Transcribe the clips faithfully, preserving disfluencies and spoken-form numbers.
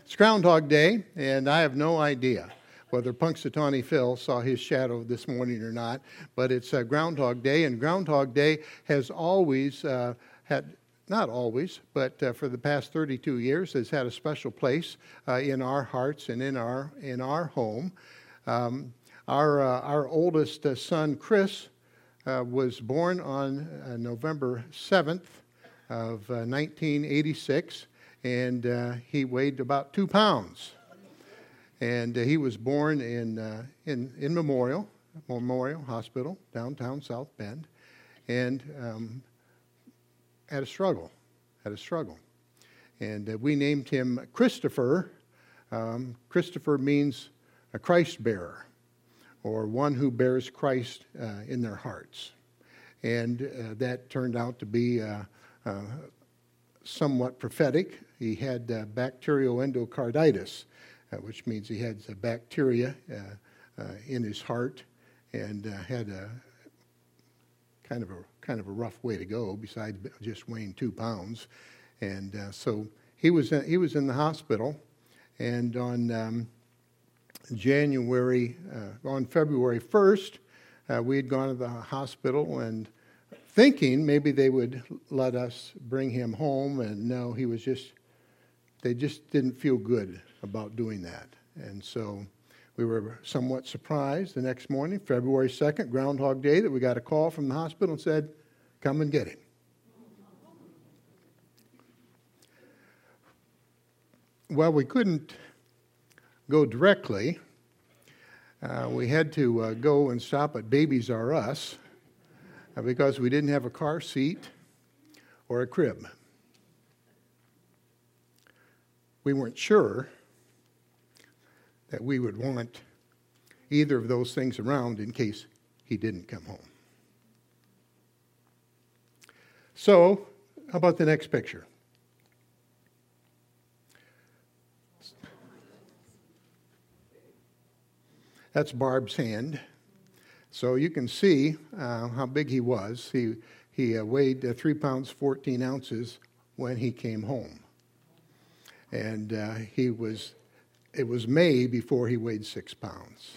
It's Groundhog Day, and I have no idea whether Punxsutawney Phil saw his shadow this morning or not, but it's uh, Groundhog Day, and Groundhog Day has always uh, had, not always, but uh, for the past thirty-two years, has had a special place uh, in our hearts and in our in our home. Um, our uh, our oldest uh, son, Chris, uh, was born on uh, November seventh of uh, nineteen eighty-six, and uh, he weighed about two pounds. And uh, he was born in, uh, in in Memorial, Memorial Hospital, downtown South Bend, and um, had a struggle, had a struggle. And uh, we named him Christopher. Um, Christopher means a Christ bearer, or one who bears Christ uh, in their hearts. And uh, that turned out to be uh, uh, somewhat prophetic. He had uh, bacterial endocarditis, Uh, which means he had uh, bacteria uh, uh, in his heart, and uh, had a kind of a kind of a rough way to go. Besides just weighing two pounds, and uh, so he was in, he was in the hospital, and on um, January uh, on February first, uh, we had gone to the hospital and thinking maybe they would let us bring him home, and no, he was just they just didn't feel good about doing that. And so we were somewhat surprised the next morning, February second, Groundhog Day, that we got a call from the hospital and said, come and get him. Well, we couldn't go directly. Uh, we had to uh, go and stop at Babies R Us uh, because we didn't have a car seat or a crib. We weren't sure that we would want either of those things around in case he didn't come home. So, how about the next picture? That's Barb's hand. So you can see uh, how big he was. He, he uh, weighed uh, three pounds, fourteen ounces when he came home. And uh, he was, it was May before he weighed six pounds.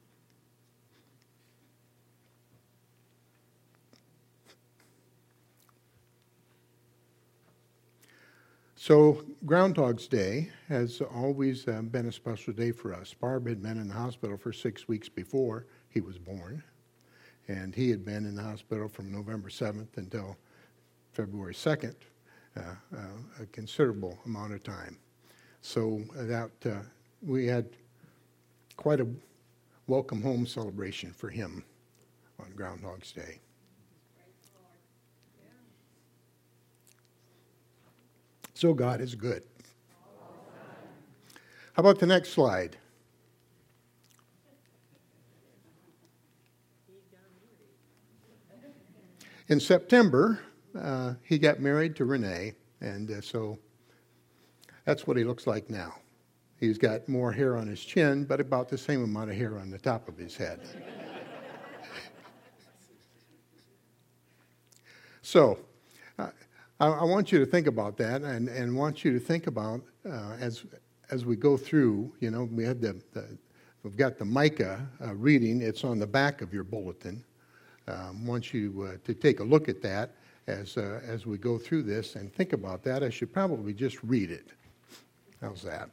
So Groundhog's Day has always uh, been a special day for us. Barb had been in the hospital for six weeks before he was born. And he had been in the hospital from November seventh until February second. Uh, uh, a considerable amount of time. So that uh, we had quite a welcome home celebration for him on Groundhog's Day. So God is good. How about the next slide? In September, Uh, he got married to Renee, and uh, so that's what he looks like now. He's got more hair on his chin, but about the same amount of hair on the top of his head. So uh, I, I want you to think about that, and, and want you to think about uh, as as we go through. You know, we had the, the we've got the Micah uh, reading. It's on the back of your bulletin. Um, want you uh, to take a look at that as uh, as we go through this and think about that. I should probably just read it. How's that?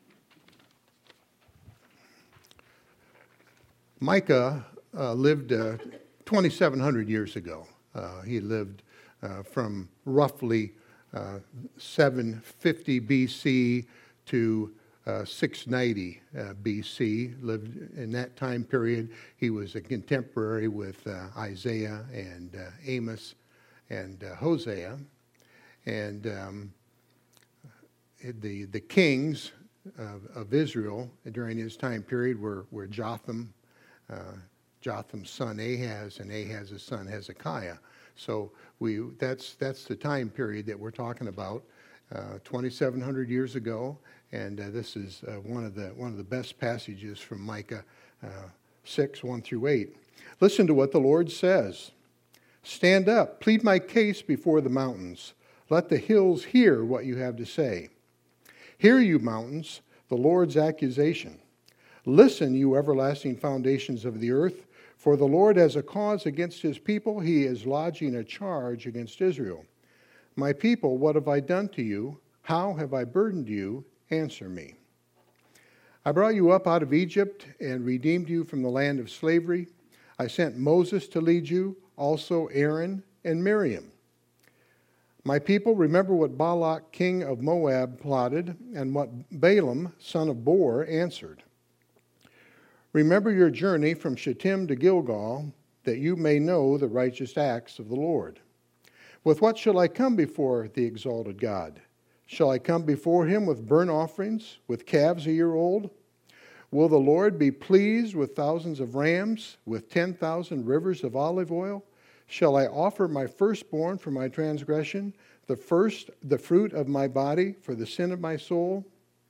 Micah uh, lived uh, twenty-seven hundred years ago. Uh, he lived uh, from roughly uh, seven fifty B C to uh, six ninety uh, B C. Lived in that time period. He was a contemporary with uh, Isaiah and uh, Amos and uh, Hosea, and um, the the kings of, of Israel during his time period were were Jotham, uh, Jotham's son Ahaz, and Ahaz's son Hezekiah. So we that's that's the time period that we're talking about, uh, twenty-seven hundred years ago, and uh, this is uh, one of the one of the best passages from Micah uh, six one through eight. Listen to what the Lord says. Stand up, plead my case before the mountains. Let the hills hear what you have to say. Hear, you mountains, the Lord's accusation. Listen, you everlasting foundations of the earth, for the Lord has a cause against his people. He is lodging a charge against Israel. My people, what have I done to you? How have I burdened you? Answer me. I brought you up out of Egypt and redeemed you from the land of slavery. I sent Moses to lead you, also Aaron and Miriam. My people, remember what Balak, king of Moab, plotted, and what Balaam, son of Beor, answered. Remember your journey from Shittim to Gilgal, that you may know the righteous acts of the Lord. With what shall I come before the exalted God? Shall I come before him with burnt offerings, with calves a year old? Will the Lord be pleased with thousands of rams, with ten thousand rivers of olive oil? Shall I offer my firstborn for my transgression, the first, the fruit of my body for the sin of my soul?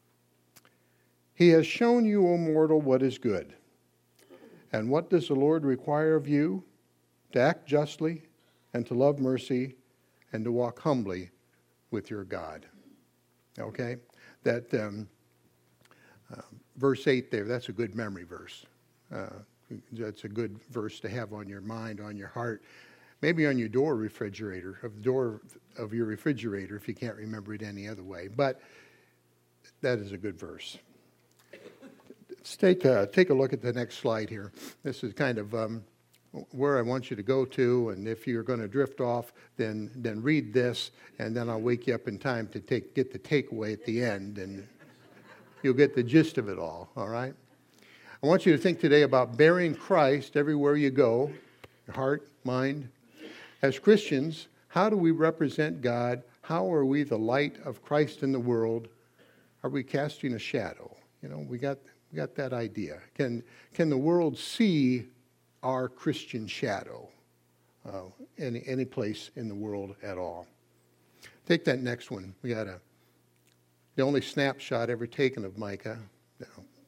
He has shown you, O mortal, what is good. And what does the Lord require of you? To act justly, and to love mercy, and to walk humbly with your God. Okay? That um, uh, verse eight there, that's a good memory verse. Uh, that's a good verse to have on your mind, on your heart. Maybe on your door refrigerator, of the door of your refrigerator, if you can't remember it any other way. But that is a good verse. Let's take a, take a look at the next slide here. This is kind of um, where I want you to go to, and if you're going to drift off, then then read this, and then I'll wake you up in time to take get the takeaway at the end, and you'll get the gist of it all, all right? I want you to think today about bearing Christ everywhere you go, your heart, mind. As Christians, how do we represent God? How are we the light of Christ in the world? Are we casting a shadow? You know, we got we got that idea. Can can the world see our Christian shadow uh, any any place in the world at all? Take that next one. We got a the only snapshot ever taken of Micah. No.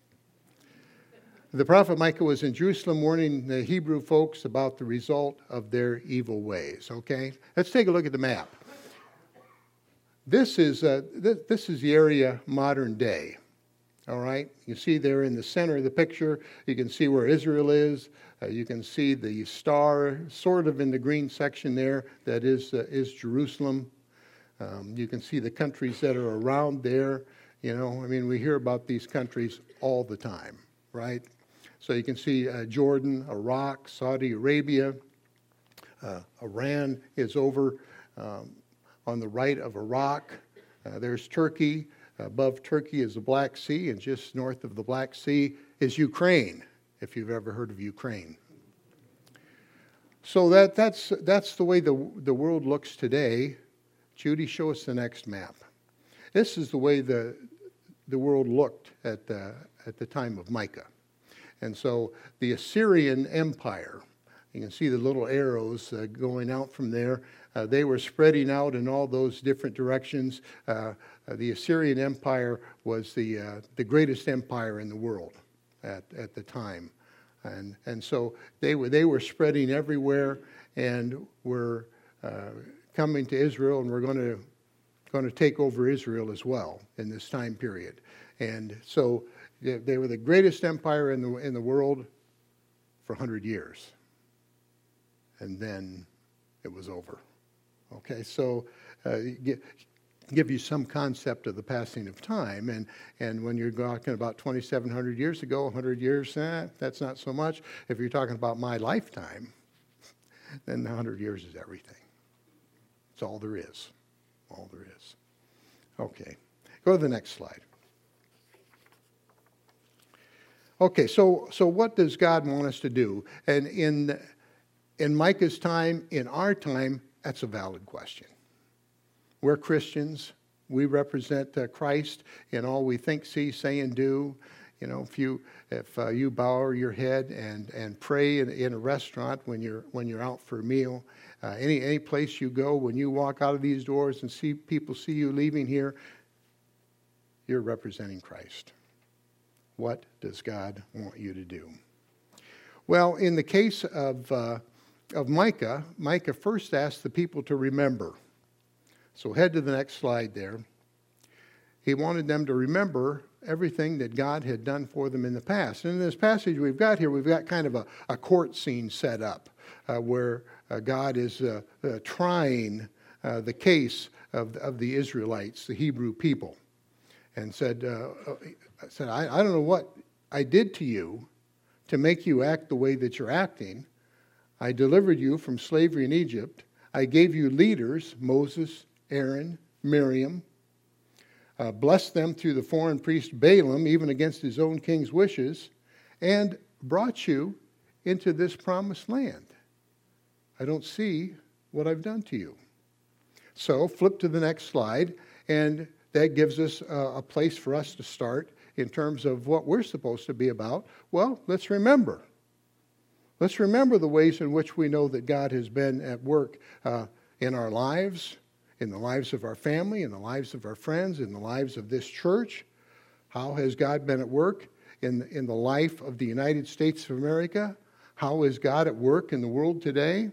The prophet Micah was in Jerusalem warning the Hebrew folks about the result of their evil ways. Okay, let's take a look at the map. This is uh, th- this is the area modern day. All right, you see there in the center of the picture, you can see where Israel is. Uh, you can see the star sort of in the green section there. That is uh, is Jerusalem. Um, you can see the countries that are around there. You know, I mean, we hear about these countries all the time, right? So you can see uh, Jordan, Iraq, Saudi Arabia. Uh, Iran is over um, on the right of Iraq. Uh, there's Turkey. Above Turkey is the Black Sea, and just north of the Black Sea is Ukraine, if you've ever heard of Ukraine. So that, that's, that's the way the, the world looks today. Judy, show us the next map. This is the way the, the world looked at the, at the time of Micah. And so the Assyrian Empire, you can see the little arrows uh, going out from there. Uh, they were spreading out in all those different directions. Uh, uh, the Assyrian Empire was the uh, the greatest empire in the world at, at the time. And and so they were they were spreading everywhere and were uh, coming to Israel, and were going to going to take over Israel as well in this time period. And so they, they were the greatest empire in the in the world for one hundred years. And then it was over. Okay, so uh, give, give you some concept of the passing of time. And, and when you're talking about twenty-seven hundred years ago, one hundred years, eh, that's not so much. If you're talking about my lifetime, then one hundred years is everything. It's all there is. All there is. Okay, go to the next slide. Okay, so so what does God want us to do? And in in Micah's time, in our time, that's a valid question. We're Christians. We represent uh, Christ in all we think, see, say, and do. You know, if you if uh, you bow your head and and pray in, in a restaurant when you're when you're out for a meal, uh, any any place you go, when you walk out of these doors and see people see you leaving here, you're representing Christ. What does God want you to do? Well, in the case of uh, of Micah, Micah first asked the people to remember. So head to the next slide there. He wanted them to remember everything that God had done for them in the past. And in this passage we've got here, we've got kind of a, a court scene set up uh, where uh, God is uh, uh, trying uh, the case of, of the Israelites, the Hebrew people, and said, uh, said I, I don't know what I did to you to make you act the way that you're acting. I delivered you from slavery in Egypt. I gave you leaders, Moses, Aaron, Miriam, uh, blessed them through the foreign priest Balaam, even against his own king's wishes, and brought you into this promised land. I don't see what I've done to you. So flip to the next slide, and that gives us a, a place for us to start in terms of what we're supposed to be about. Well, let's remember. Let's remember the ways in which we know that God has been at work uh, in our lives, in the lives of our family, in the lives of our friends, in the lives of this church. How has God been at work in, in the life of the United States of America? How is God at work in the world today?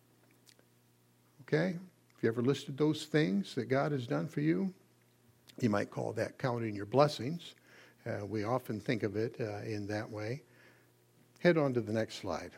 Okay? Have you ever listed those things that God has done for you? You might call that counting your blessings. Uh, we often think of it uh, in that way. Head on to the next slide.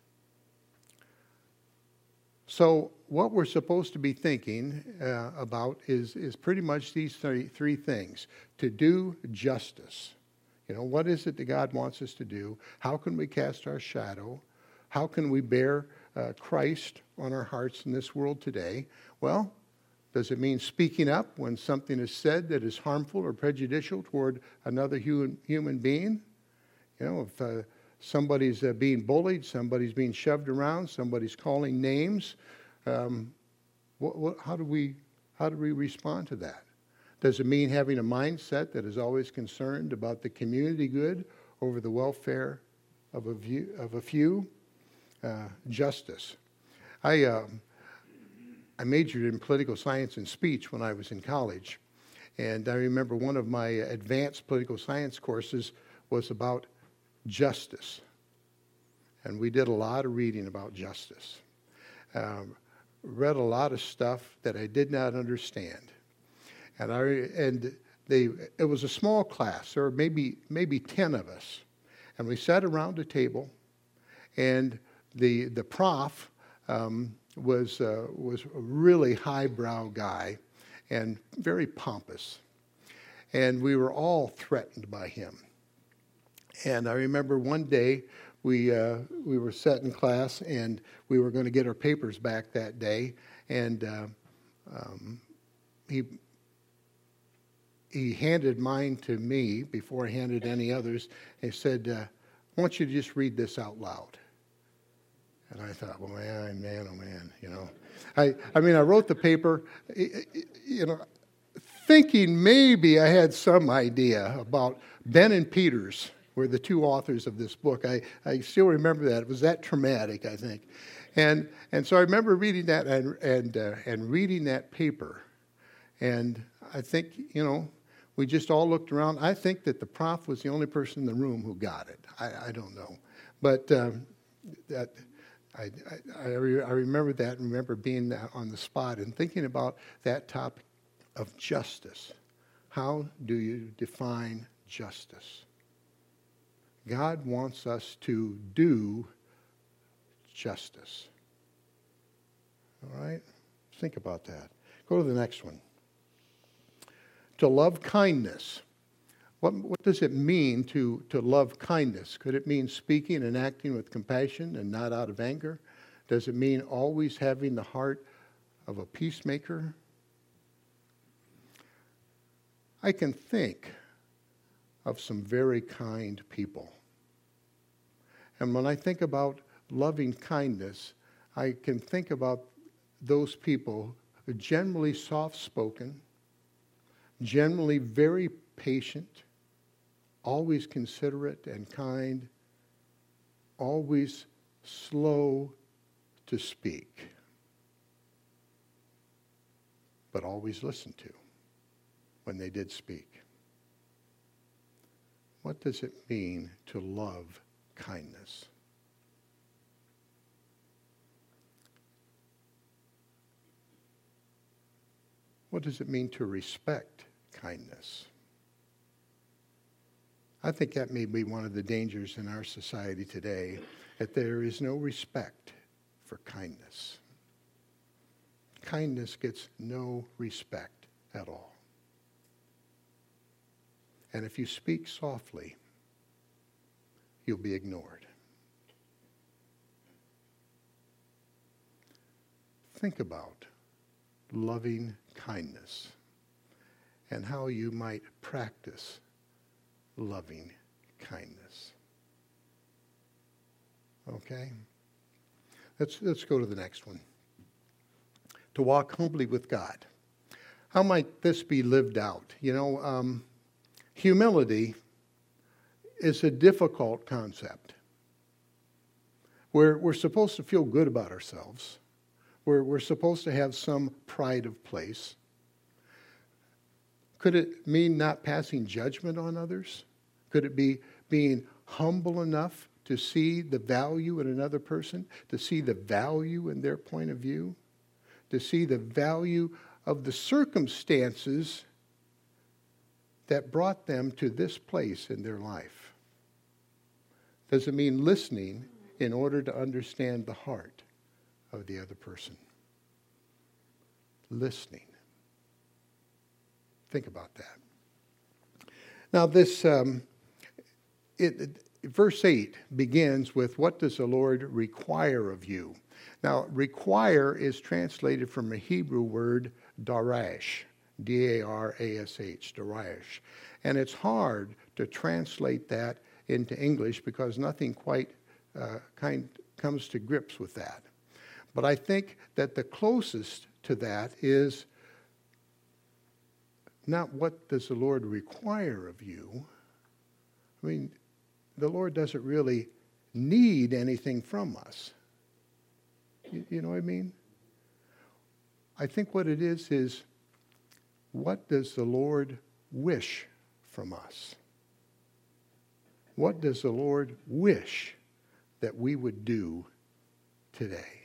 So what we're supposed to be thinking uh, about is, is pretty much these three, three things. To do justice. You know, what is it that God wants us to do? How can we cast our shadow? How can we bear uh, Christ on our hearts in this world today? Well, does it mean speaking up when something is said that is harmful or prejudicial toward another human, human being? You know, if uh, somebody's uh, being bullied, somebody's being shoved around, somebody's calling names, um, what, what, how do we how do we respond to that? Does it mean having a mindset that is always concerned about the community good over the welfare of a, view, of a few? Uh, justice. I um, I majored in political science and speech when I was in college, and I remember one of my advanced political science courses was about justice, and we did a lot of reading about justice. Um, read a lot of stuff that I did not understand, and I and they it was a small class. There were maybe maybe ten of us, and we sat around a table, and the the prof um, was uh, was a really highbrow guy, and very pompous, and we were all threatened by him. And I remember one day we uh, we were sat in class, and we were going to get our papers back that day, and uh, um, he he handed mine to me before he handed any others. He said, uh, "I want you to just read this out loud." And I thought, well, man, man, oh man, you know. I, I mean, I wrote the paper, you know, thinking maybe I had some idea about Ben and Peters were the two authors of this book. I, I still remember that. It was that traumatic, I think. And and so I remember reading that and and uh, and reading that paper. And I think, you know, we just all looked around. I think that the prof was the only person in the room who got it. I, I don't know. But um, that... I, I, I, re, I remember that and remember being on the spot and thinking about that topic of justice. How do you define justice? God wants us to do justice. All right? Think about that. Go to the next one. To love kindness. What, what does it mean to, to love kindness? Could it mean speaking and acting with compassion and not out of anger? Does it mean always having the heart of a peacemaker? I can think of some very kind people. And when I think about loving kindness, I can think about those people who are generally soft-spoken, generally very patient, always considerate and kind, always slow to speak, but always listened to when they did speak. What does it mean to love kindness? What does it mean to respect kindness. I think that may be one of the dangers in our society today, that there is no respect for kindness. Kindness gets no respect at all. And if you speak softly, you'll be ignored. Think about loving kindness and how you might practice loving kindness. Okay? Let's, let's go to the next one. To walk humbly with God. How might this be lived out? You know, um, humility is a difficult concept. We're, we're supposed to feel good about ourselves. We're, we're supposed to have some pride of place. Could it mean not passing judgment on others? Could it be being humble enough to see the value in another person, to see the value in their point of view, to see the value of the circumstances that brought them to this place in their life? Does it mean listening in order to understand the heart of the other person? Listening. Think about that. Now this, um, it, it, verse eight begins with, what does the Lord require of you? Now, require is translated from a Hebrew word, darash, D A R A S H, darash. And it's hard to translate that into English because nothing quite uh, kind comes to grips with that. But I think that the closest to that is not what does the Lord require of you. I mean, the Lord doesn't really need anything from us. You, you know what I mean? I think what it is is, what does the Lord wish from us? What does the Lord wish that we would do today?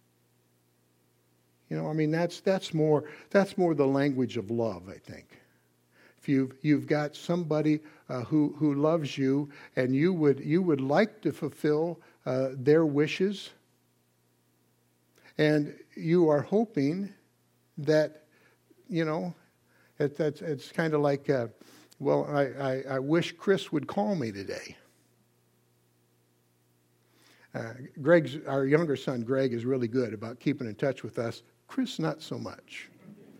You know, I mean, that's that's more that's more the language of love, I think. If you've you've got somebody uh, who who loves you, and you would you would like to fulfill uh, their wishes, and you are hoping that, you know, it, that's it's kind of like, uh, well, I, I I wish Chris would call me today. Uh, Greg's our younger son, Greg, is really good about keeping in touch with us. Chris, not so much.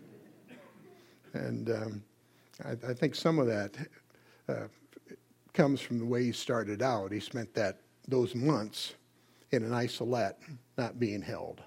And um, I, I think some of that uh, comes from the way he started out. He spent that those months in an isolette, not being held.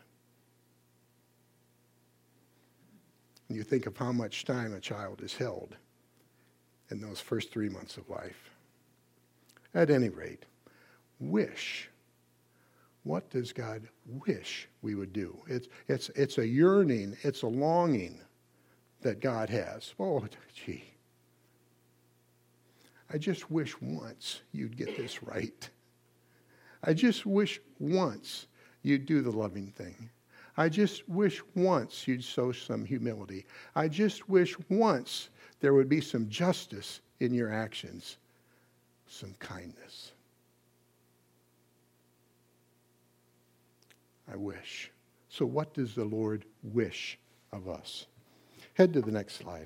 And you think of how much time a child is held in those first three months of life. At any rate, wish. What does God wish we would do? It's, it's, it's a yearning, it's a longing that God has. Oh, gee. I just wish once you'd get this right. I just wish once you'd do the loving thing. I just wish once you'd show some humility. I just wish once there would be some justice in your actions, some kindness. I wish. So what does the Lord wish of us? Head to the next slide.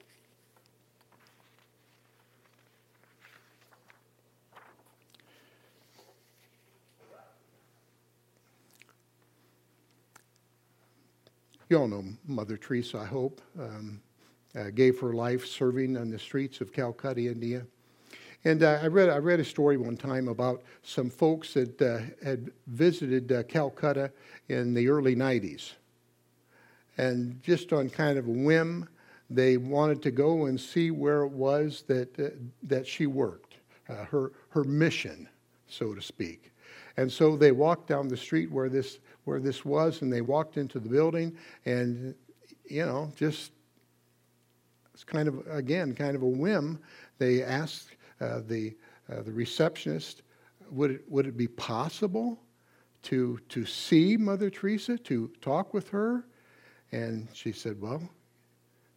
You all know Mother Teresa, I hope, um, uh, gave her life serving on the streets of Calcutta, India. And uh, I read I read a story one time about some folks that uh, had visited uh, Calcutta in the early nineties. And just on kind of a whim, they wanted to go and see where it was that uh, that she worked, uh, her her mission, so to speak. And so they walked down the street where this where this was, and they walked into the building, and you know, just it's kind of again kind of a whim. They asked uh, the uh, the receptionist, would it would it be possible to to see Mother Teresa, to talk with her? And she said, well,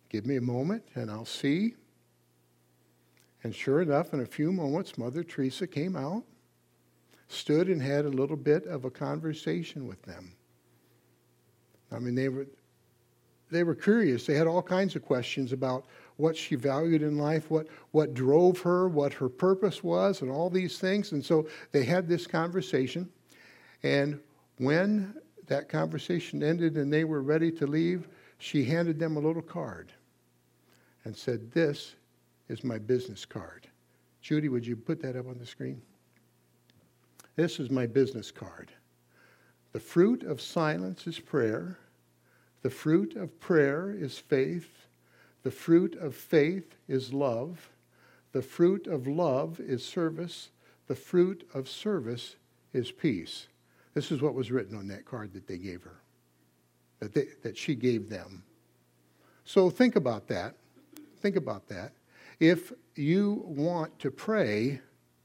Give me a moment and I'll see. And sure enough, in a few moments, Mother Teresa came out, stood and had a little bit of a conversation with them. I mean, they were they were curious. They had all kinds of questions about what she valued in life, what, what drove her, what her purpose was, and all these things. And so they had this conversation. And when that conversation ended and they were ready to leave, she handed them a little card and said, "This is my business card." Judy, would you put that up on the screen? This is my business card. The fruit of silence is prayer. The fruit of prayer is faith. The fruit of faith is love. The fruit of love is service. The fruit of service is peace. This is what was written on that card that they gave her, that, they, that she gave them. So think about that. Think about that. If you want to pray,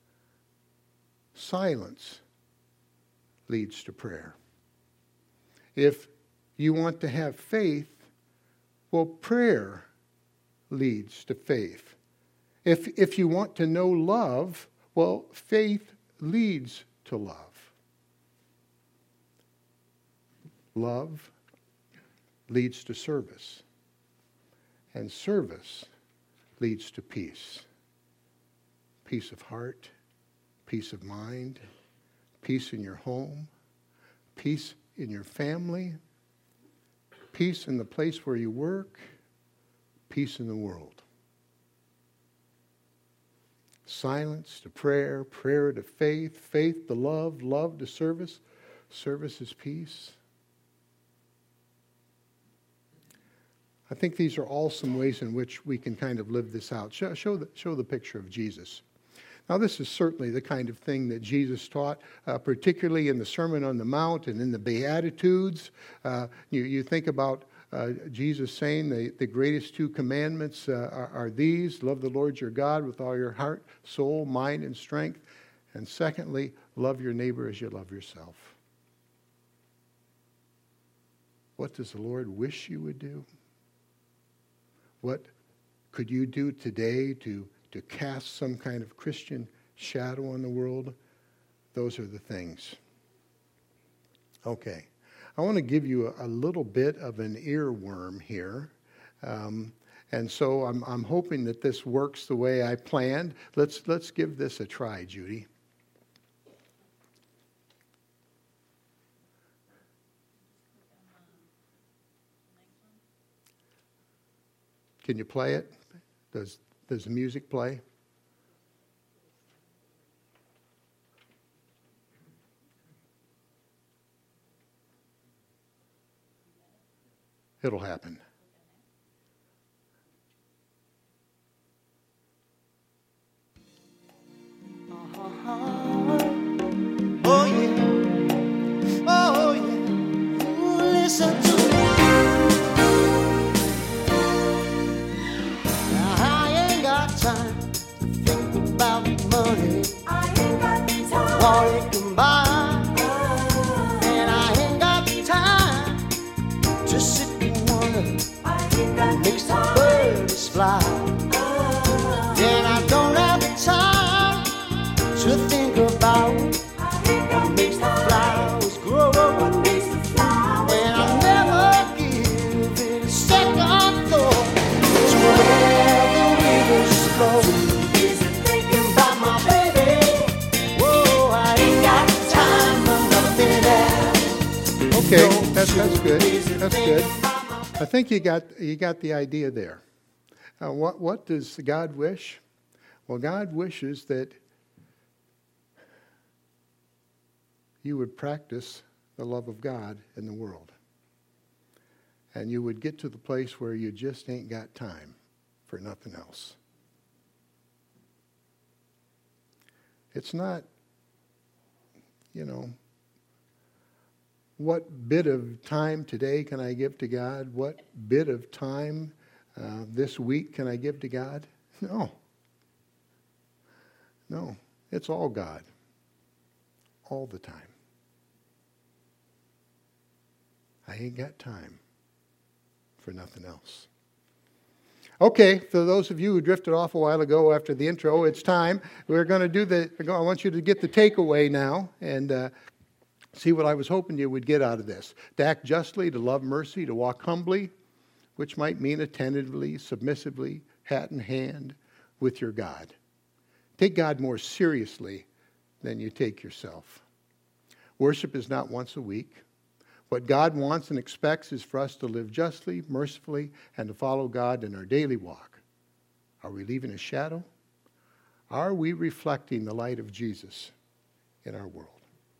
silence leads to prayer. If you want to have faith, well, prayer leads to faith. If, if you want to know love, well, faith leads to love. Love leads to service. And service leads to peace. Peace of heart, peace of mind, peace in your home, peace in your family, peace in the place where you work, peace in the world. Silence to prayer, prayer to faith, faith to love, love to service, service is peace. I think these are all some ways in which we can kind of live this out. Show, show, the, show the picture of Jesus. Now, this is certainly the kind of thing that Jesus taught, uh, particularly in the Sermon on the Mount and in the Beatitudes. Uh, you, you think about uh, Jesus saying the, the greatest two commandments uh, are, are these: love the Lord your God with all your heart, soul, mind, and strength. And secondly, love your neighbor as you love yourself. What does the Lord wish you would do? What could you do today to, to cast some kind of Christian shadow on the world? Those are the things. Okay. I want to give you a, a little bit of an earworm here. Um, and so I'm, I'm hoping that this works the way I planned. Let's, let's give this a try, Judy. Can you play it? Does, does the music play? It'll happen. Oh yeah, oh yeah, listen to me. Now I ain't got time to think about money. I ain't got time. What it can buy. Oh. And I ain't got time to sit and wonder. I ain't got what makes time. The birds fly. Oh. Then I don't have time to think about what makes the flowers grow. What makes the flowers when I never give it a second thought to where the rivers flow. Is it thinking about my baby? Whoa, I ain't got time for nothing else. Okay, that's, that's good. That's good. I think you got you got the idea there. Uh, what what does God wish? Well, God wishes that you would practice the love of God in the world. And you would get to the place where you just ain't got time for nothing else. It's not, you know, what bit of time today can I give to God? What bit of time uh, this week can I give to God? No. No. It's all God. All the time. I ain't got time for nothing else. Okay, for those of you who drifted off a while ago after the intro, it's time. We're going to do the, I want you to get the takeaway now and uh, see what I was hoping you would get out of this. To act justly, to love mercy, to walk humbly, which might mean attentively, submissively, hat in hand with your God. Take God more seriously than you take yourself. Worship is not once a week. What God wants and expects is for us to live justly, mercifully, and to follow God in our daily walk. Are we leaving a shadow? Are we reflecting the light of Jesus in our world?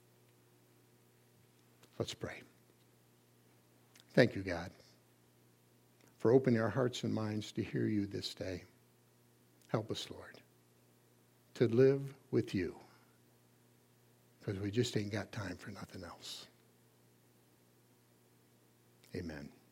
Let's pray. Thank you, God, for opening our hearts and minds to hear you this day. Help us, Lord, to live with you, because we just ain't got time for nothing else. Amen.